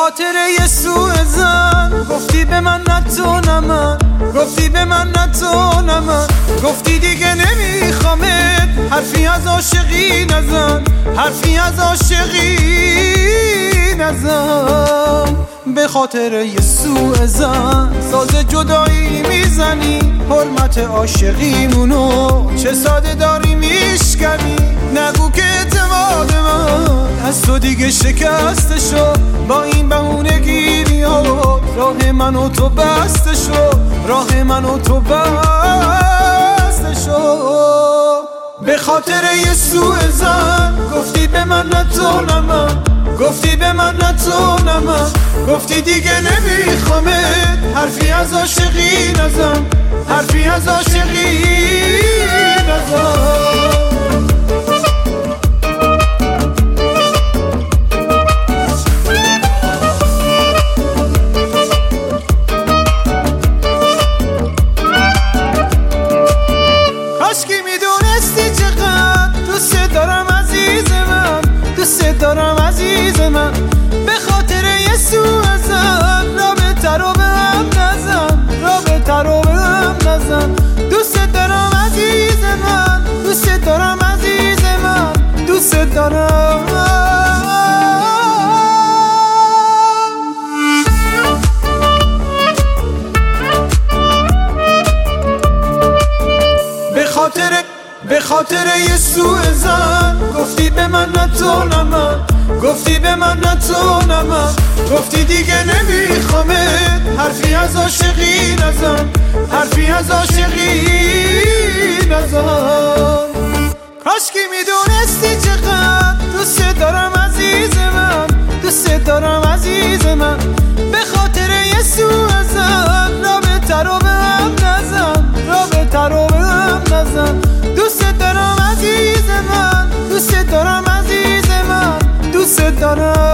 خاطر یه سوء زن گفتی به من نتونم، گفتی به من نتونم، گفتی دیگه نمیخوامت، حرفی از عاشقی نزن، حرفی از عاشقی نزن. به خاطر یه سوء زن ساز جدایی میزنی، حرمت عاشقیمونو چه ساده داری میشکنی. نگو که اعتماد من از تو دیگه شکسته شد، با این بهونه گیری ها راه من و تو بسته شد، راه من و تو بسته شد. به خاطر یه سوء زن گفتی به من نتونم، گفتی به من نتونم، گفتی دیگه نمیخوامت، حرفی از عاشقی نزن، حرفی از عاشقی نزن. کاشکی میدونستی چقدر دوست دارم عزیز من، دوست دارم عزیز من. به خاطر یه سوء زن رابطه رو به هم نزن، رابطه رو به هم نزن. دوست دارم عزیز من، دوست دارم عزیز من، دوست دارم. به خاطر یه سوء زن گفتی به من نتونم، گفتی به من نتونم، گفتی دیگه نمیخوامت، حرفی از عاشقی نزن، حرفی از عاشقی نزن. کاشکی میدونستی چقدر دوست دارم عزیز من، دوست دارم عزیز من. به خاطر یه سوء زن رابطه رو به هم نزن، رابطه رو به هم نزن. دوست دارم عزیز من، دوست دارم عزیز من، دوست دارم.